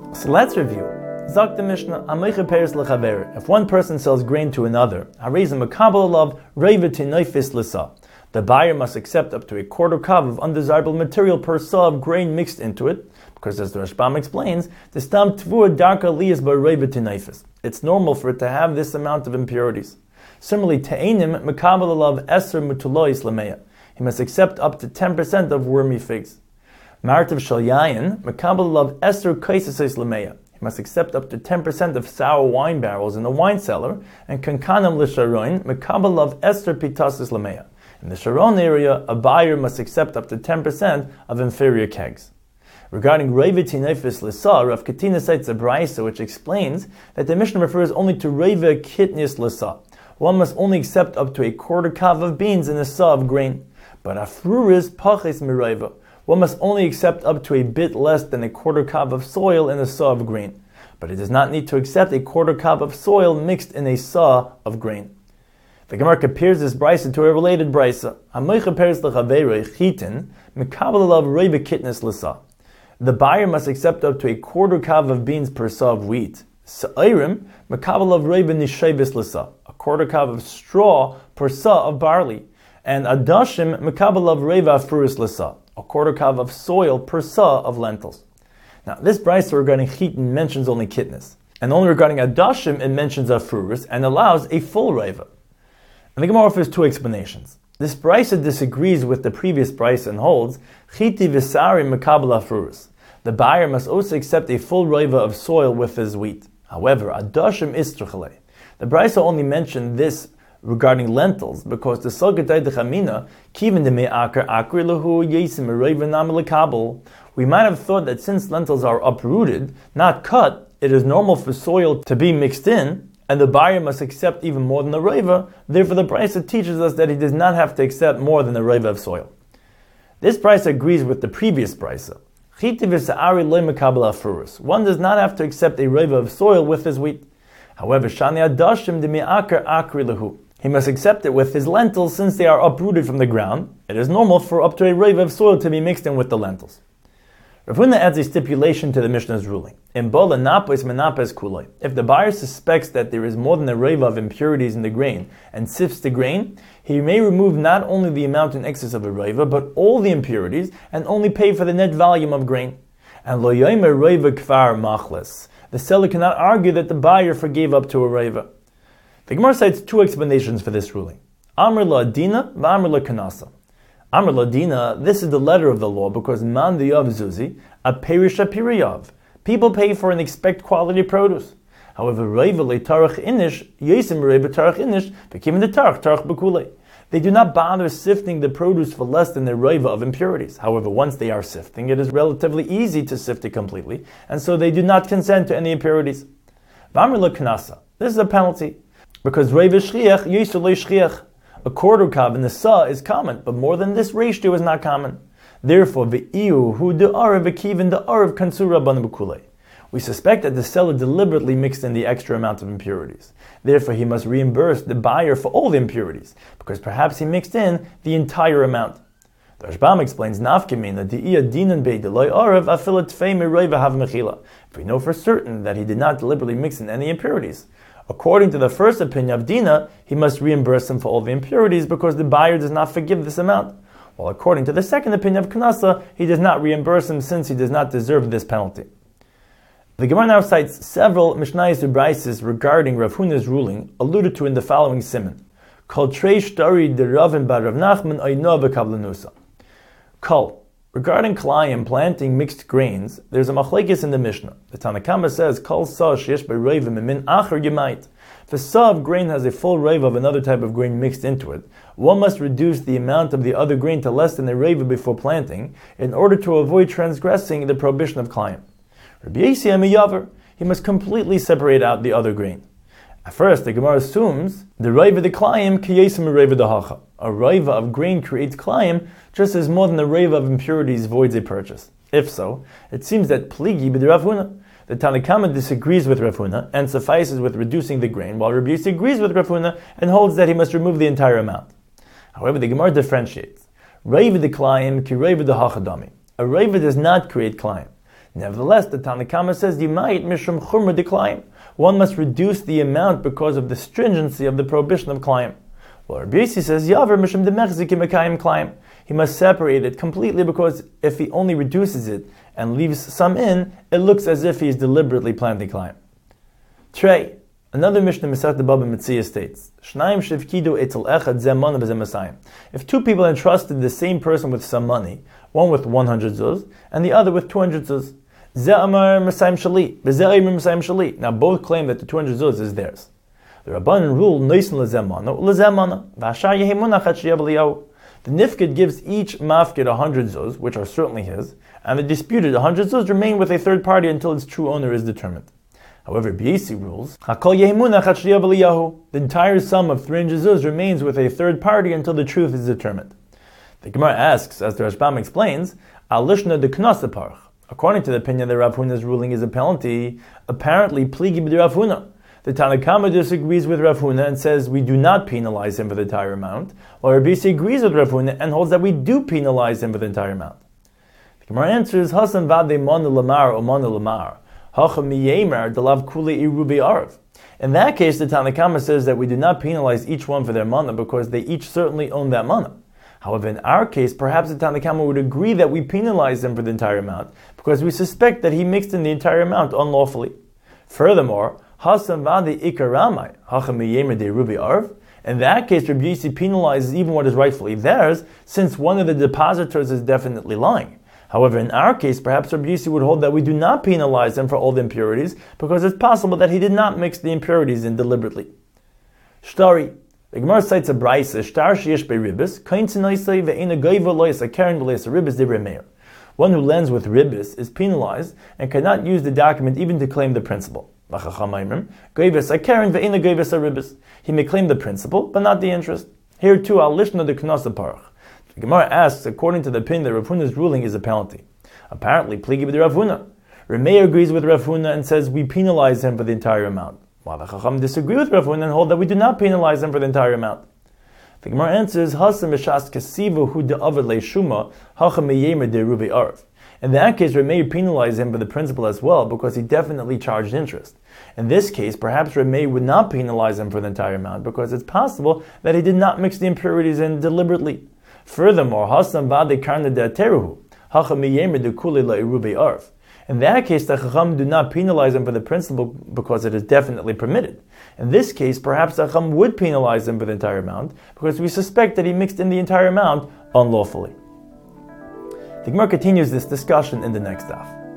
So let's review. Zok the Mishnah, Amoicha Peres L'chaver. If one person sells grain to another, Harizim Makabal Alav, Reiva Tinoifis Lisa. The buyer must accept up to a quarter kav of undesirable material per saw of grain mixed into it, because as the Rashbam explains, the stam tvua darka liyas by Reiva Tinoifis. It's normal for it to have this amount of impurities. Similarly, Te'enim Makabal Alav Eser Mutulois Lameya. He must accept up to 10% of wormy figs. Martav Shalyayin Makabal Alav Eser Kaisasis Lameya. He must accept up to 10% of sour wine barrels in the wine cellar, and Kankanam L'Sharoin Makabal Alav Eser Pitasis Lameya. In the Sharon area, a buyer must accept up to 10% of inferior kegs. Regarding Reiva Tinefis Lisa, Rav Katina cites a brisa which explains that the Mishnah refers only to Reiva Kitnis Lisa. One must only accept up to a quarter kav of beans in a saw of grain. But Afruris Paches Miraiva. One must only accept up to a bit less than a quarter kav of soil in a saw of grain. But it does not need to accept a quarter kav of soil mixed in a saw of grain. The Gemara compares this brisa to a related brisa. The buyer must accept up to a quarter kav of beans per saw of wheat. A quarter kav of straw per saw of barley. And adashim mekabel of reiva afuris lisa, a quarter kav of soil per saw of lentils. Now, this brisa regarding chitin mentions only kitnis, and only regarding adashim it mentions afuris and allows a full reiva. And the Gemara offers two explanations. This brisa disagrees with the previous brisa and holds chiti v'sari mekabel afuris. The buyer must also accept a full reiva of soil with his wheat. However, adashim istruchalei. The brisa only mentioned this regarding lentils, because the Sogatay de Chamina, Kivin de Me'akar Akri Lahu Yesim Reiva Namalakabel, we might have thought that since lentils are uprooted, not cut, it is normal for soil to be mixed in, and the buyer must accept even more than the reiva. Therefore, the brisa teaches us that he does not have to accept more than the reiva of soil. This brisa agrees with the previous brisa. One does not have to accept a reiva of soil with his wheat. However, Shani Adashim de Me'akar Akri Lahu. He must accept it with his lentils since they are uprooted from the ground. It is normal for up to a reiva of soil to be mixed in with the lentils. Rav Huna adds a stipulation to the Mishnah's ruling. If the buyer suspects that there is more than a reiva of impurities in the grain and sifts the grain, he may remove not only the amount in excess of a reiva, but all the impurities, and only pay for the net volume of grain. And lo yomer reiva kvar machles. The seller cannot argue that the buyer forgave up to a reiva. The Gemara cites two explanations for this ruling. Amr la dina, v'amr la kanasa. Amr la dina, this is the letter of the law, because man diyav zuzi, a perish a piriyav. People pay for and expect quality produce. However, reiva le tarach inish, yesim reiva tarach inish, v'kim the tarach b'kulei. They do not bother sifting the produce for less than the reiva of impurities. However, once they are sifting, it is relatively easy to sift it completely, and so they do not consent to any impurities. V'amr la kanasa. This is a penalty, because reiva shchiach, yisur le shchiach. A quarter kav in the saw is common, but more than this ratio is not common. Therefore, v'iu hu de'arav v'kivin de'arav kansura ban b'kulei. We suspect that the seller deliberately mixed in the extra amount of impurities. Therefore, he must reimburse the buyer for all the impurities, because perhaps he mixed in the entire amount. The Rashbam explains, Nafkemina di'ia dinan bei de'loi arav afilat tfei mireiva hav mechila. If we know for certain that he did not deliberately mix in any impurities, according to the first opinion of Dina, he must reimburse him for all the impurities because the buyer does not forgive this amount. While according to the second opinion of Kanasa, he does not reimburse him since he does not deserve this penalty. The Gemara now cites several Mishnayos Ubraisis regarding Rav Huna's ruling, alluded to in the following siman. Kol treish dari de Ravin bar Rav Nachman ayno v'kavlanusa. Kol. Regarding Kalayim planting mixed grains, there's a machlekes in the Mishnah. The Tanakama says, Kol sa sheyesh b'reivim min acher yemait. If a saw of grain has a full reiva of another type of grain mixed into it, one must reduce the amount of the other grain to less than a reiva before planting, in order to avoid transgressing the prohibition of Kalayim. Rabbi Yossi Amiyaver, he must completely separate out the other grain. At first, the Gemara assumes the reiva de Kalayim ki yesim reiva de hacha. A reiva of grain creates Kalayim, just as more than the reiva of impurities voids a purchase. If so, it seems that pligi b'd Rav Huna. The Tanakama disagrees with Rav Huna and suffices with reducing the grain, while Rabbi Yossi agrees with Rav Huna and holds that he must remove the entire amount. However, the Gemara differentiates. Reiva de Kalayim ki reiva de hachadami. A reiva does not create Kalayim. Nevertheless, the Tanna Kama says, Yimait mishum chumra deklayim. One must reduce the amount because of the stringency of the prohibition of klayim. Well, Rabbi Yossi says, Yaver mishum demechzikim mekayim klayim. He must separate it completely because if he only reduces it and leaves some in, it looks as if he is deliberately planting klayim. Trey. Another Mishnah Masechet Baba Metzia states, Shnayim shivkidu etzel echad zeh mana v'zeh masayim. If two people entrusted the same person with some money, one with 100 zuz and the other with 200 zuz, zeh amar masayim shali, v'zeh amar masayim shali. Now both claim that the 200 zuz is theirs. The Rabbanan rule noisen lezeh mana u'lezeh mana v'ashar yehi munach at sheyeh b'liyahu. The nifkid gives each mafkid 100 zuz, which are certainly his, and the disputed 100 zuz remain with a third party until its true owner is determined. However, Rabbi Yossi rules, the entire sum of 300 zuz remains with a third party until the truth is determined. The Gemara asks, as the Rashbam explains, according to the opinion that Rav Huna's ruling is a penalty, apparently pligi b'di Rav Huna. The Tanna Kama disagrees with Rav Huna and says we do not penalize him for the entire amount, while Rabbi Yossi agrees with Rav Huna and holds that we do penalize him for the entire amount. The Gemara answers, Hasan vade mon lamar o mon lamar. In that case, the Tanna Kama says that we do not penalize each one for their mana because they each certainly own that mana. However, in our case, perhaps the Tanna Kama would agree that we penalize them for the entire amount because we suspect that he mixed in the entire amount unlawfully. Furthermore, in that case, Rabbi Yossi penalizes even what is rightfully theirs, since one of the depositors is definitely lying. However, in our case, perhaps Rabbi Yossi would hold that we do not penalize him for all the impurities, because it's possible that he did not mix the impurities in deliberately. Shtari. The Gemara cites a brayse, Shtar sheyesh be'ribis, kain tzinaisei ve'ena goiva lois akeren v'leis ribis divrei meir. One who lends with ribis is penalized and cannot use the document even to claim the principal. He may claim the principal, but not the interest. Here too, al lishna de knasa parach. The Gemara asks, according to the opinion that Rav Huna's ruling is a penalty. Apparently, pligi b'di Rav Huna. Remeir agrees with Rav Huna and says we penalize him for the entire amount, while the Chacham disagree with Rav Huna and hold that we do not penalize him for the entire amount. The Gemara answers, Hasam b'shas kasiva hu de'avad le'shuma hacham meyemer de'rubi arv. In that case, Remeir penalized him for the principal as well because he definitely charged interest. In this case, perhaps Remeir would not penalize him for the entire amount because it's possible that he did not mix the impurities in deliberately. Furthermore, Hasam vade karna de'ateruhu, hacham meyemer de'kuli le'rubi arv. In that case, the Chacham do not penalize him for the principal because it is definitely permitted. In this case, perhaps the Chacham would penalize him for the entire amount because we suspect that he mixed in the entire amount unlawfully. The Gemara continues this discussion in the next daf.